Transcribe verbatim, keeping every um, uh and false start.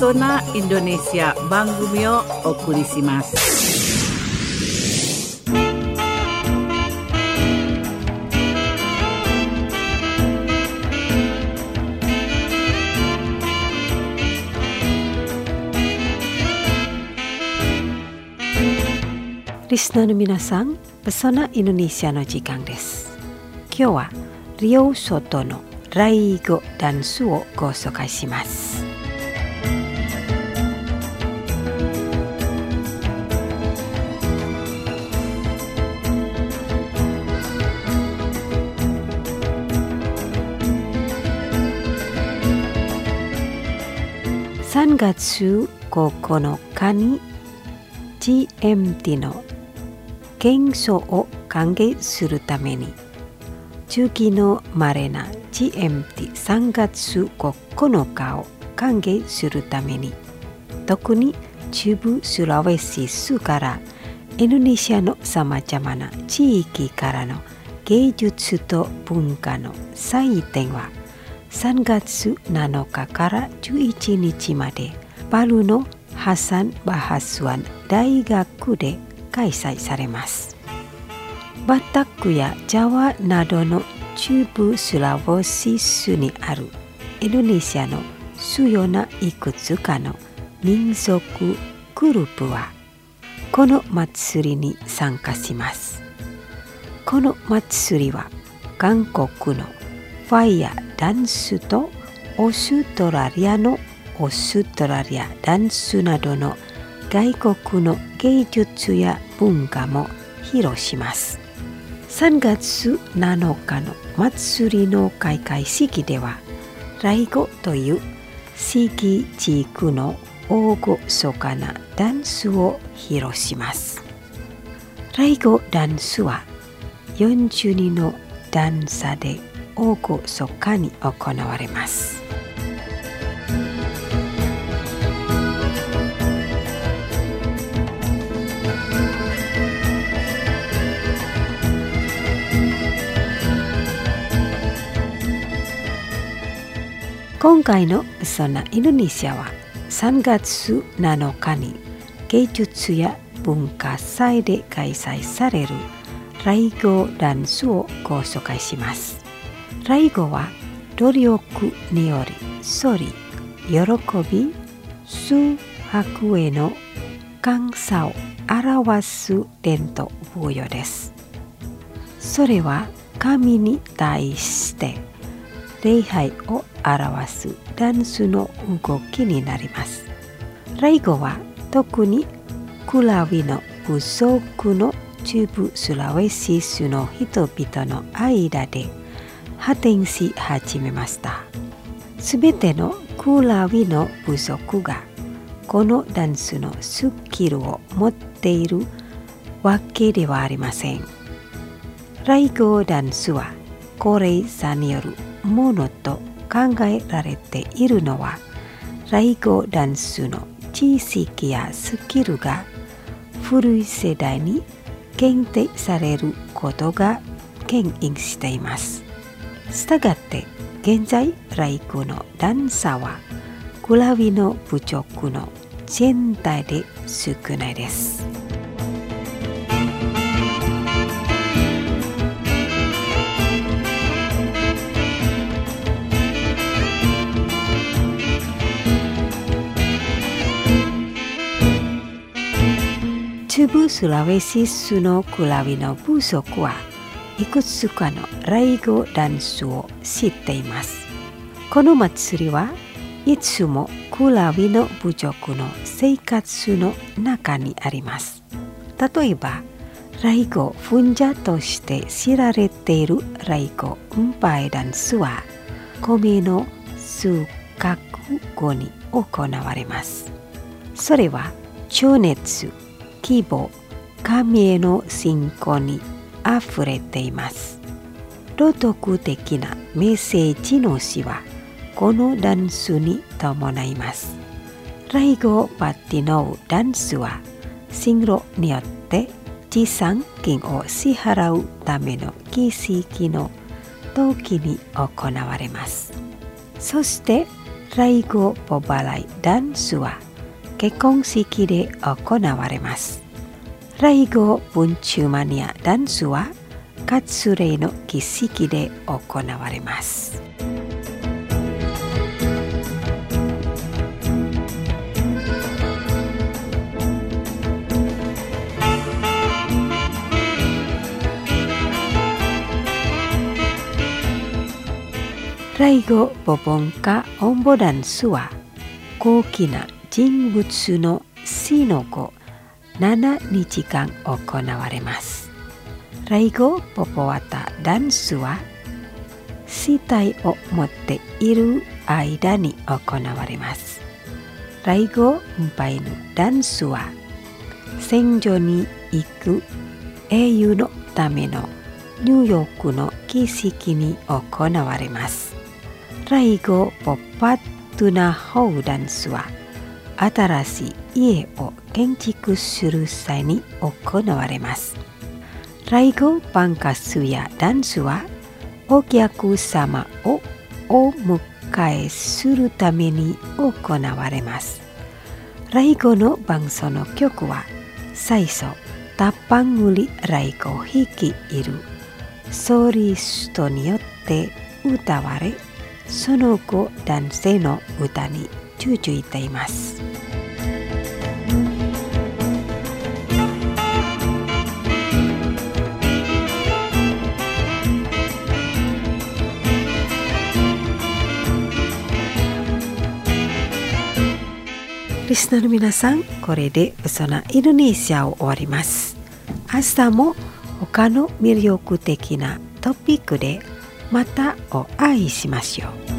ソナインドネシア番組をお送りします。 リスナーの皆さん、ペソナインドネシアの時間です。今日はリオソトのライゴダンスをご紹介します。さんがつここのかに ジーエムティー の元素を歓迎するために中期の稀な ジーエムティーさんがつここのかを歓迎するために特に中部スラウェシ州からインドネシアのさまざまな地域からの芸術と文化の祭典はさんがつなのかからじゅういちにちまでパルのハサン・バハスワン大学で開催されます。バタクやジャワなどの中部スラウェシ州にあるインドネシアの主要ないくつかの民族グループはこの祭りに参加します。この祭りは韓国のファイヤーダンスとオーストラリアのオーストラリアダンスなどの外国の芸術や文化も披露します。さんがつなのかの祭りの開会式ではライゴという地域地区の大厳かなダンスを披露します。ライゴダンスはよんじゅうにんのダンサーで大厳かに行われます。今回のそんなインドネシアはさんがつなのかに芸術や文化祭で開催されるライゴダンスをご紹介します。ライゴは努力により勝利、喜び、崇拝への感謝を表す伝統舞踊です。それは神に対して礼拝を表すダンスの動きになります。ライゴは特にクラウィの部族の中部スラウェシ州の人々の間で発展し始めました。すべてのクラウィの部族がこのダンスのスキルを持っているわけではありません。ライゴダンスは高齢者によるものと考えられているのはライゴダンスの知識やスキルが古い世代に限定されることが牽引しています。したがって現在ライゴのダンサーはクラウィの部族の全体で少ないです。中部スラウェシ州のクラウィの部族はいくつかのライゴダンスを知っています。この祭りはいつもクラウィの部族の生活の中にあります。例えばライゴフンジャとして知られているライゴウンパイダンスは米の収穫後に行われます。それは情熱、希望、神への信仰にあふれています。道徳的なメッセージの詩はこのダンスに伴います。ライゴパティノダンスは神路によって持参金を支払うための儀式の時に行われます。そして Raigo Pobalai dan Sua, Kekong Siki de okonawaremas. Raigo Bunchumania dan Sua, Katsurei no Kisiki de okonawaremas. Raigo Bobonka Ombo dan Sua, Kokina Jinbutsu no Si no go nana nichikan okonawaremasu. Raigo Popowata dan Sua, Shitai o motte iru aida ni okonawaremasu. Raigo Mpainu dan Sua, Senjo ni iku eiyu no tame no Nyuyoku no kisiki ni okonawaremasu. Raigo Poppattu na hou dan Sua, Atarashii ie o kenchiku suru sai ni okonawaremasu. Raigo Pankasuya dan Sua, Okyaku sama o omukae suru tame ni okonawaremasu. Raigo no bangso no kyoku wa saisho tappanguli Raigo hiki iru solishisto ni yotte utaware, sono go dansei no uta ni chuchuiteimasu. Listenerの皆さん、これで嘘なインドネシアを終わります。明日も他の魅力的なトピックでまたお会いしましょう。